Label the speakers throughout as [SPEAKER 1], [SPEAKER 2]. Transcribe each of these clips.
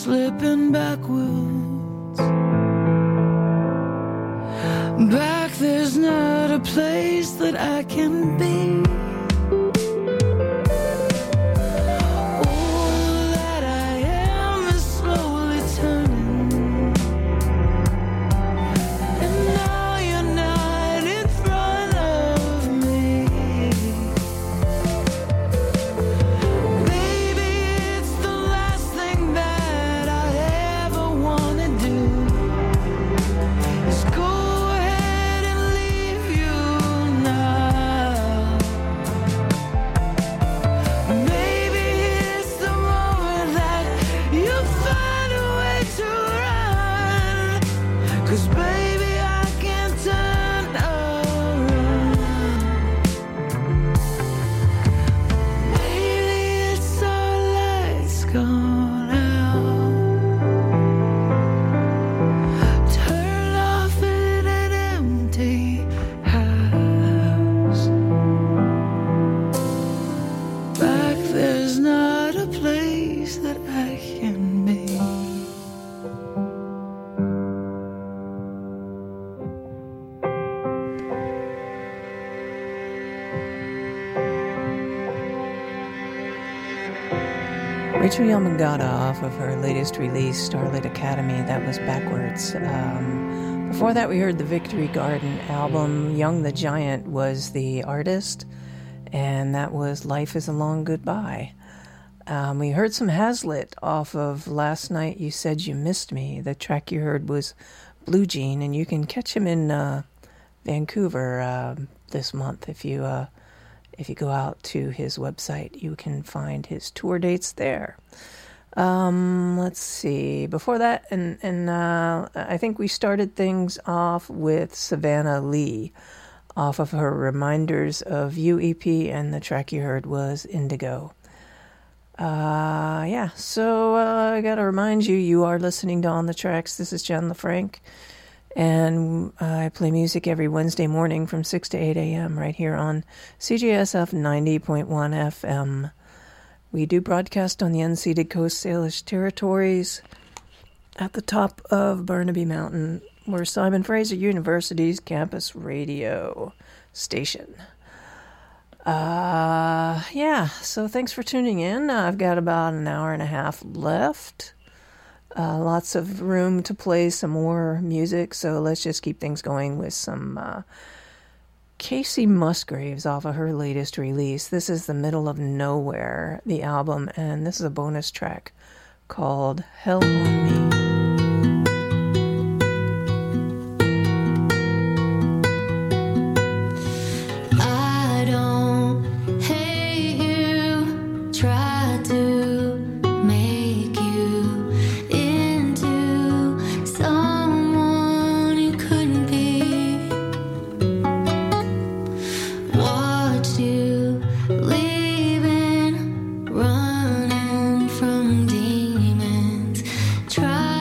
[SPEAKER 1] slipping backwards. Back, there's not a place that I can be.
[SPEAKER 2] Rachel Yamagata off of her latest release, Starlight Academy. That was Backwards. Before that, we heard the Victory Garden album. Young the Giant was the artist, and that was Life is a Long Goodbye. We heard some Hazlitt off of Last Night You Said You Missed Me. The track you heard was Blue Jean, and you can catch him in Vancouver this month. If you go out to his website, you can find his tour dates there. Let's see. Before that, and I think we started things off with Savannah Lee off of her Reminders of You EP, and the track you heard was Indigo. So I gotta remind you, you are listening to On the Tracks. This is Jen LaFranc, and I play music every Wednesday morning from 6 to 8 a.m. right here on CJSF 90.1 FM. We do broadcast on the unceded Coast Salish territories at the top of Burnaby Mountain. We're Simon Fraser University's campus radio station. So thanks for tuning in. I've got about an hour and a half left. Lots of room to play some more music, so let's just keep things going with some Casey Musgraves off of her latest release. This is The Middle of Nowhere, the album, and this is a bonus track called Hell on Me.
[SPEAKER 3] Running from demons, try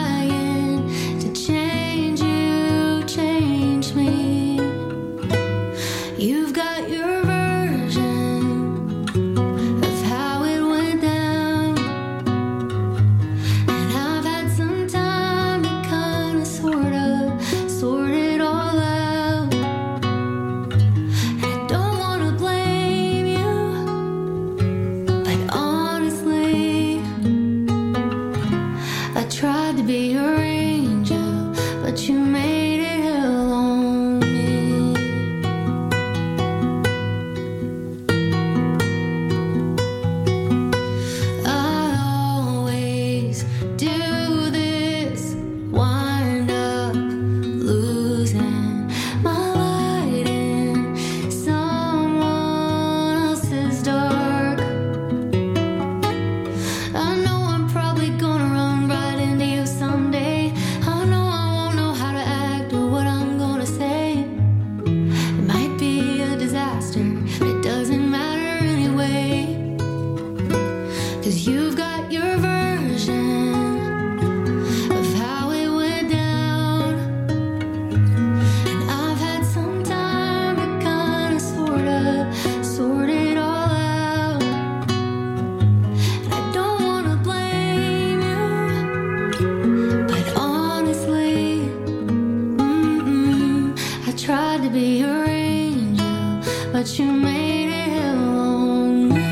[SPEAKER 3] your angel, but you made it hell on me.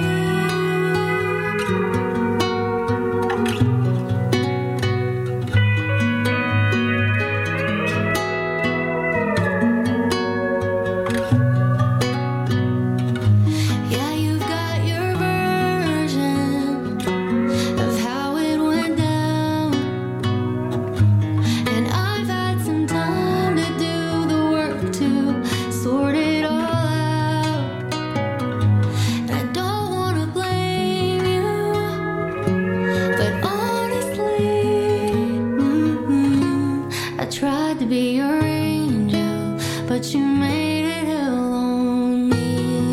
[SPEAKER 3] Yeah, you've got your version of how it went down, and I've had some time to do the work to sort it all out. I don't wanna blame you, but honestly, I tried to be your angel, but you made it hell on me.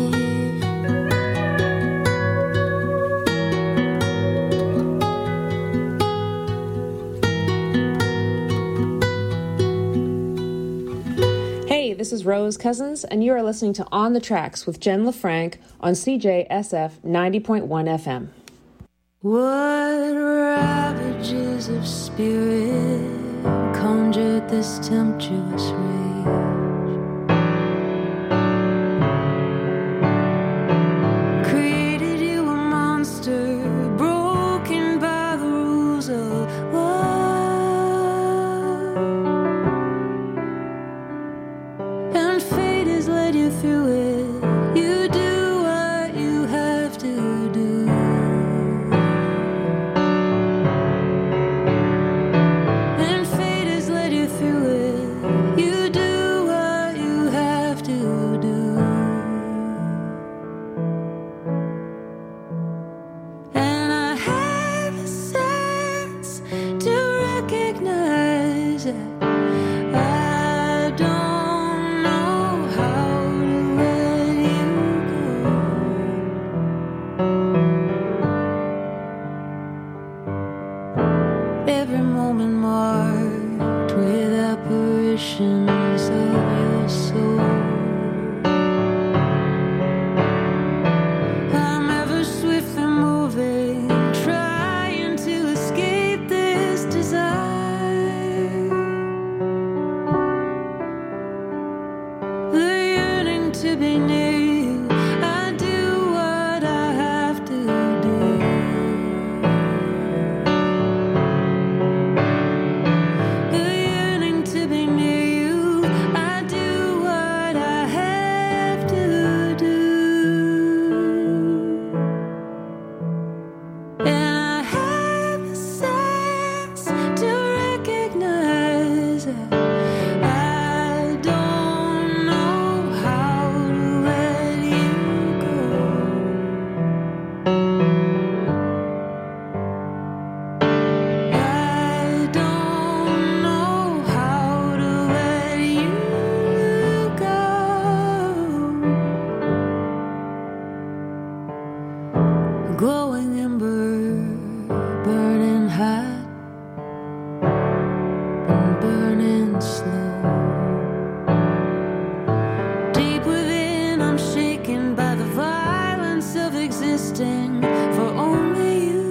[SPEAKER 4] Hey, this is Rose Cousins, and you are listening to On the Tracks with Jen LaFranc on CJSF 90.1 FM.
[SPEAKER 1] What ravages of spirit conjured this tempestuous rage? Created you a monster, broken by the rules of love, and fate has led you through it. You do what you have to do. And fate has led you through it. You do what you have to do. And I have a sense to recognize that I don't know how to let you go. Every moment marked with apparitions of your soul. I'm ever swiftly moving, trying to escape this desire. The yearning to be near you, I do what I have to do. The yearning to be near you, I do what I have to do. And I have a sense to recognize that I don't know how to let you go. I don't know how to let you go. A glowing ember, burning hot and burning slow. Deep within, I'm shaken by the violence of existing for only you.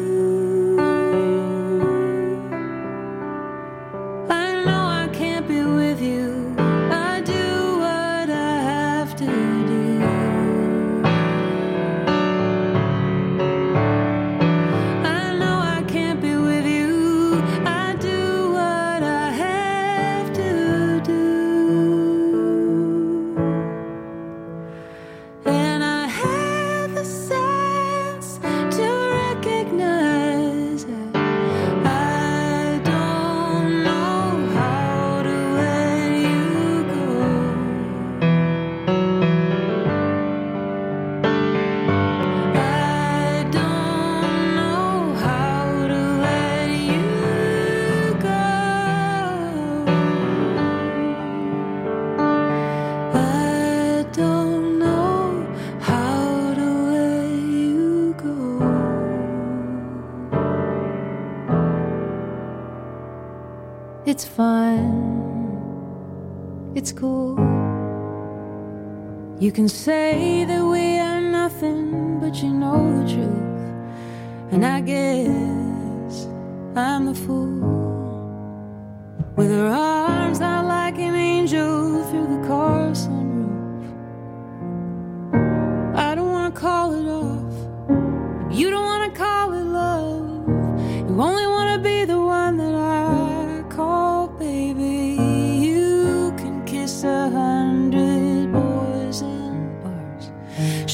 [SPEAKER 1] I know I can't be with you. I do what I have to do. I know I can't be with you. I do what I have to do. And I have a sense to recognize that I don't know how to let you go. I don't know how to let you go. I don't know how to let you go. It's fine. It's cool. You can say that we are nothing, but you know the truth. And I guess I'm the fool. With her arms out like an angel through the car sunroof,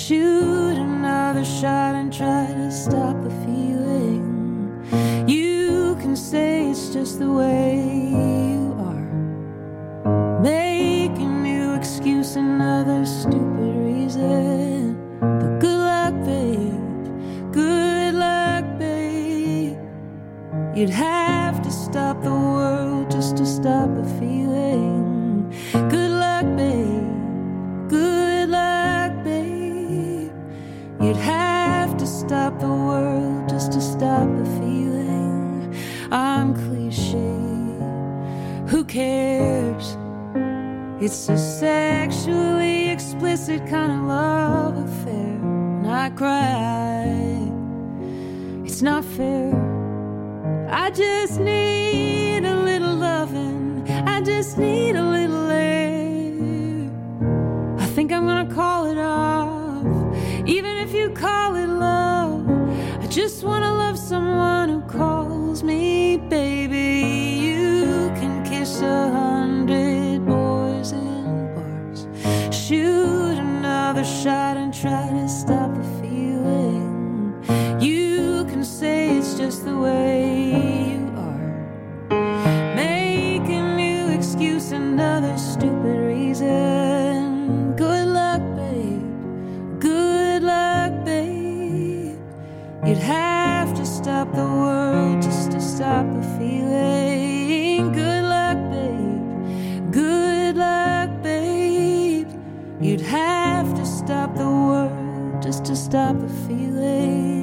[SPEAKER 1] shoot another shot and try to stop the feeling. You can say it's just the way you are. Make a new excuse, another stupid reason. But good luck, babe. Good luck, babe. You'd have to stop the world just to stop the feeling. Good luck, babe. Good luck, babe. You'd have to stop the world just to stop the feeling. I'm cliche. Who cares? It's a sexually explicit kind of love affair. And I cry. It's not fair. I just need a little loving. I just need a little air. I think I'm gonna call it off, even if you call it love. I just wanna love someone who calls me baby. You can kiss 100 boys in bars, shoot another shot and try to stop the feeling. You can say it's just the way you are. Make a new excuse, another stupid reason. Good luck, babe. Good luck, babe. You'd have to stop the world just to stop the feeling. Good luck, babe. Good luck, babe. You'd have to stop the world just to stop the feeling.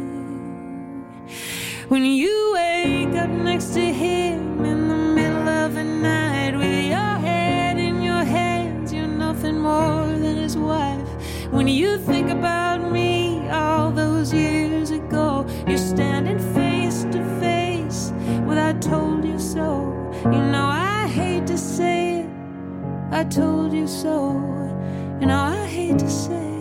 [SPEAKER 1] When you wake up next to him in the middle of the night with your head in your hands, you're nothing more than his wife. When you think about me all those years ago, you're standing face to face with I told you so. You know I hate to say it, I told you so. You know I hate to say it.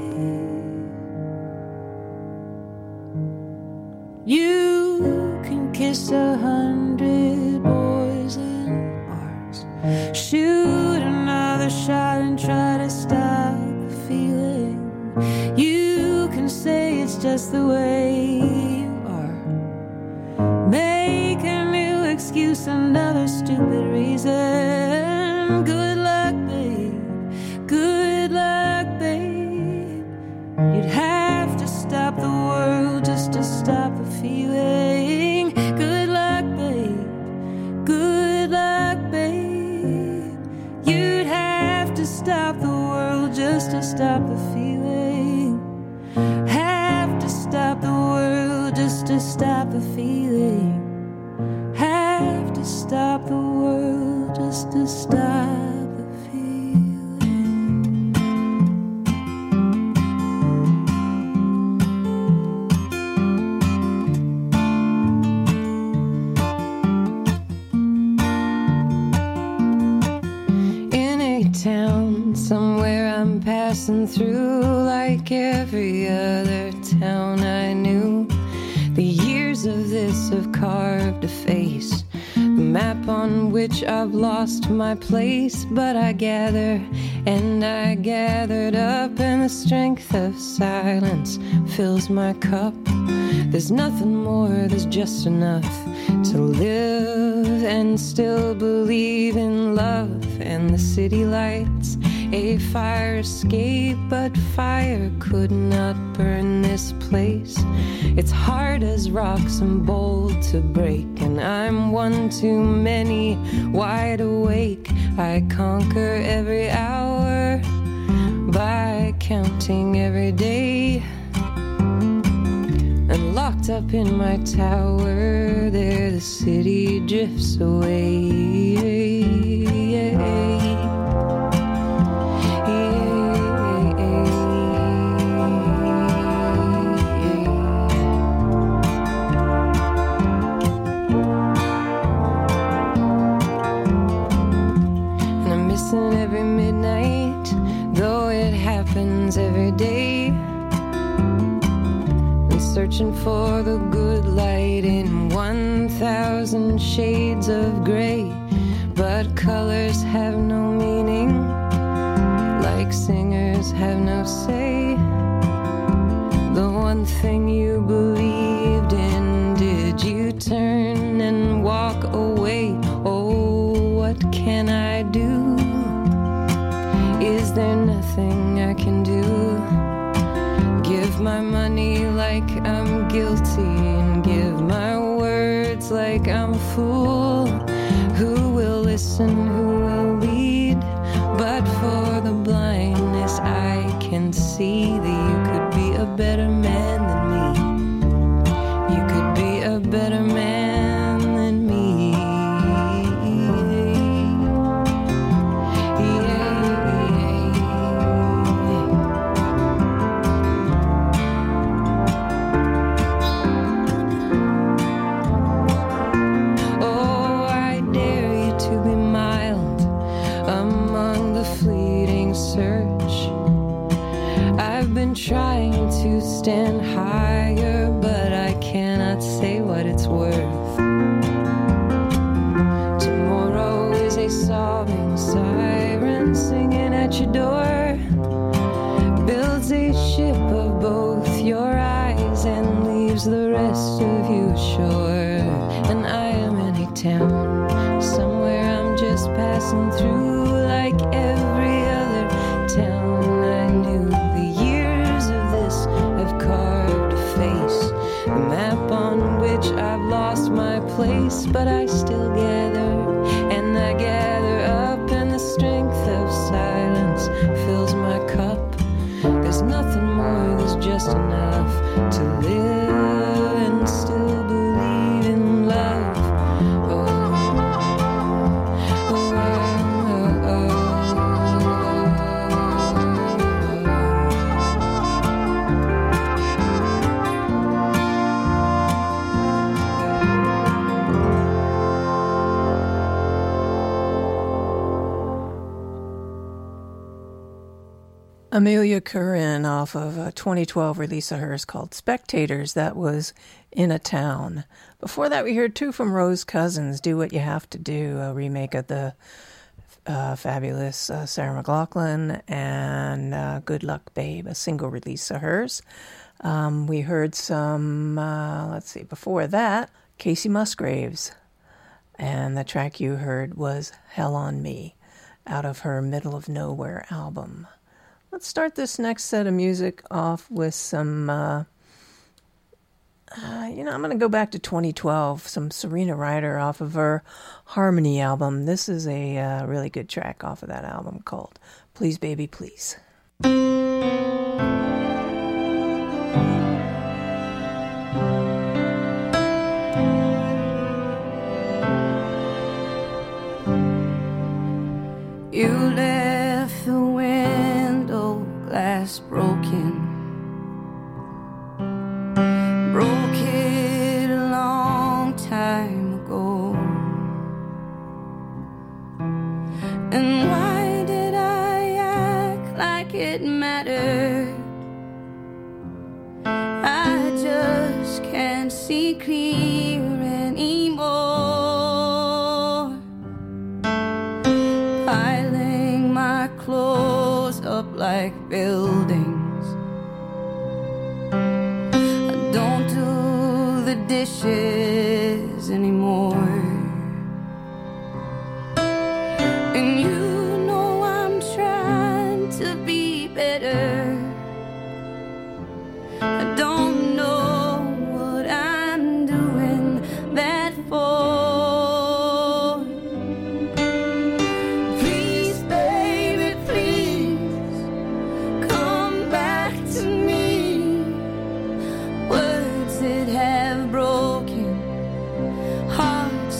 [SPEAKER 1] You can kiss 100 boys in bars, shoot another shot and try to stop the feeling. You can say it's just the way you are. Make a new excuse, another stupid reason. Good luck, babe. Good luck, babe. You'd have to stop the world just to stop the feeling. Good luck, babe. Good luck, babe. You'd have to stop the world just to stop the feeling. Have to stop the world just to stop the feeling. Have to stop the world just to stop the feeling.
[SPEAKER 2] In a town somewhere I'm passing through, like every other town I knew. The years of this have carved a face, the map on which I've lost my place. But I gather and I gathered up, and the strength of silence fills my cup. There's nothing more, there's just enough to live and still believe in love and the city lights. A fire escape, but fire could not burn this place. It's hard as rocks and bold to break, and I'm one too many, wide awake. I conquer every hour by counting every day. And locked up in my tower, there the city drifts away. Every midnight, though it happens every day, and searching for the good light in 1,000 shades of gray. But colors have no meaning, like singers have no say.
[SPEAKER 1] one thing you believed in? Did you turn and walk away? Oh, what can I do? Is there nothing I can do? Give my money like I'm guilty and give my words like I'm a fool. Who will listen? Who will lead? But for the blindness I can see that you could be a better man than me. You could be a better man than me. Oh, I dare you to be mild among the fleeting search. I've been trying to stand higher, but I cannot say what it's worth. Tomorrow is a sobbing siren singing at your door. Builds a ship of both your eyes and leaves the rest of you ashore. And I am in a town somewhere I'm just passing through, like every other town I knew. The years of this have carved a face, a map on which I've lost my place. But I still gather, and I gather up, and the strength of silence fills my cup. There's nothing more, there's just enough to live and still believe in love. Oh, oh, oh, oh, oh.
[SPEAKER 2] Amelia Curran off of a 2012 release of hers called Spectators. That was In a Town. Before that, we heard two from Rose Cousins, Do What You Have to Do, a remake of the fabulous Sarah McLachlan, and Good Luck Babe, a single release of hers. We heard some, before that, Casey Musgraves. And the track you heard was Hell on Me, out of her Middle of Nowhere album. Let's start this next set of music off with some, I'm going to go back to 2012, some Serena Ryder off of her Harmony album. This is a really good track off of that album called Please Baby Please.
[SPEAKER 5] You left the window glass broken. Broke it a long time ago. And why did I act like it mattered? I just can't see clear anymore. Piling my clothes up like buildings. I don't do the dishes anymore. And you know I'm trying to be better. I don't know what I'm doing that for. Please, baby, please come back to me. Words that have broken, hearts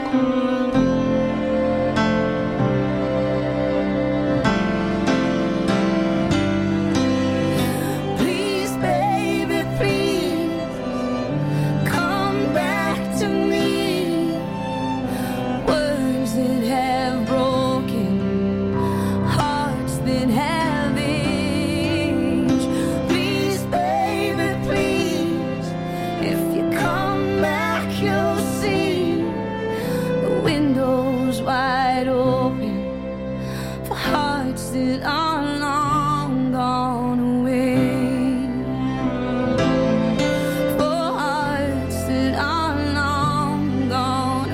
[SPEAKER 5] Please, baby, please come back to me. Words that have broken, hearts that have aged. Please, baby, please, if you come back, you'll see the windows wide open for hearts that are long gone away. For hearts that are long gone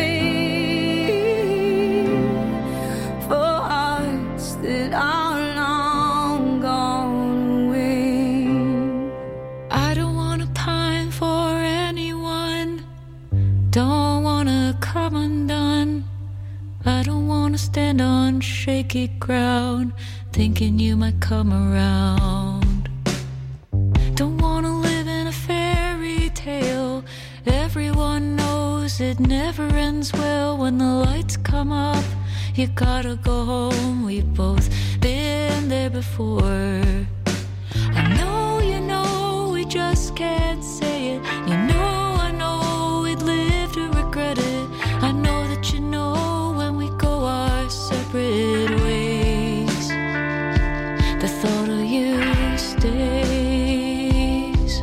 [SPEAKER 5] away. For hearts that are long gone away. I don't wanna pine for anyone. Don't wanna come undone. I don't wanna stand on shaky ground, thinking you might come around. Don't wanna live in a fairy tale. Everyone knows it never ends well. When the lights come up, you gotta go home. We've both been there before. I know you know we just can't say it. You know I know we'd live to regret it. I know that you know when we go our separate ways, the thought of you stays.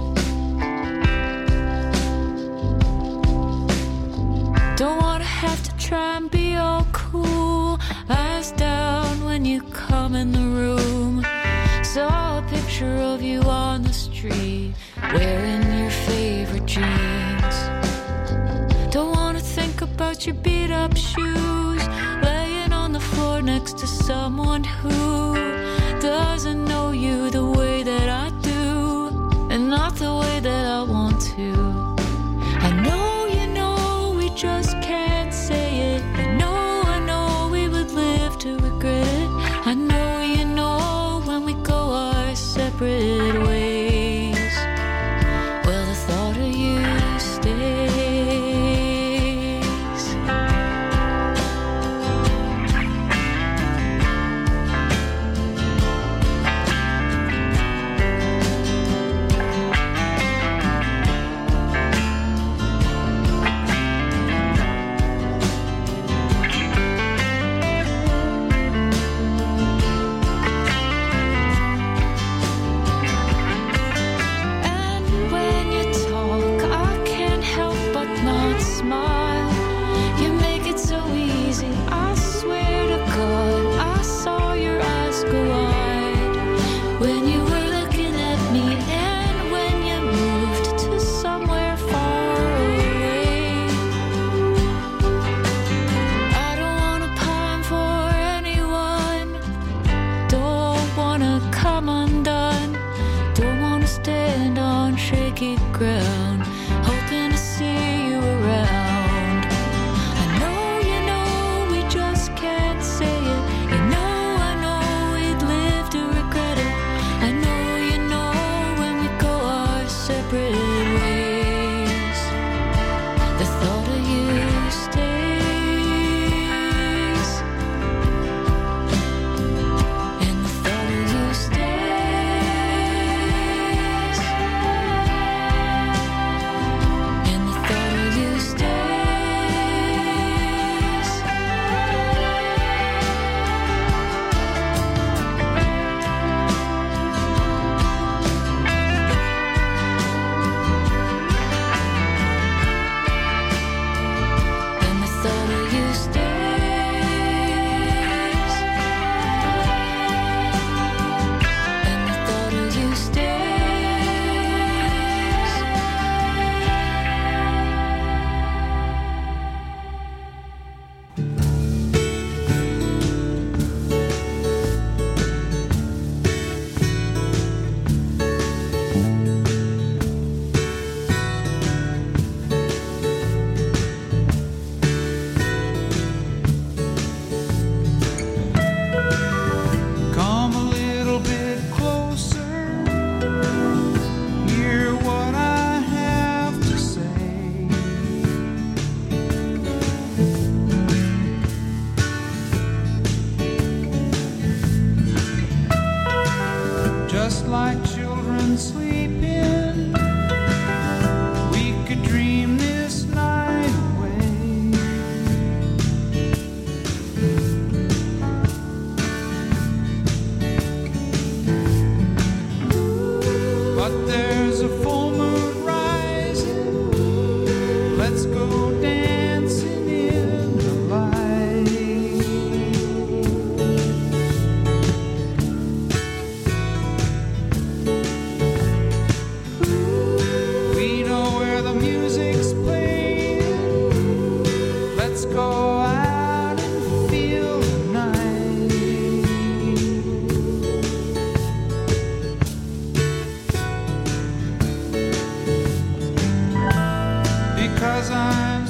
[SPEAKER 5] Don't wanna have to try and be all cool. Eyes down when you come in the room. Saw a picture of you on the street, wearing your favorite jeans. Don't wanna think about your beat up shoes, laying on the floor next to someone who doesn't know you the way that I do, and not the way that I want to. I know you know we just can't say it. I know we would live to regret it. I know you know when we go our separate ways. Well, the thought of you stays. And when you talk, I can't help but not smile. You make it so easy. I swear to God, I saw your eyes go wide when you were looking at me, and when you moved to somewhere far away. I don't wanna pine for anyone. Don't wanna come undone. Don't wanna stand on shaky ground, hoping to see you around. I know you know we just can't say it. You know I know we'd live to regret it. I know you know when we go our separate ways, the thought of you stays. And the thought of you stays. And the thought of you stays.
[SPEAKER 6] Let's go dancing in the light. We know where the music's playing. Let's go out and feel the night. Because I'm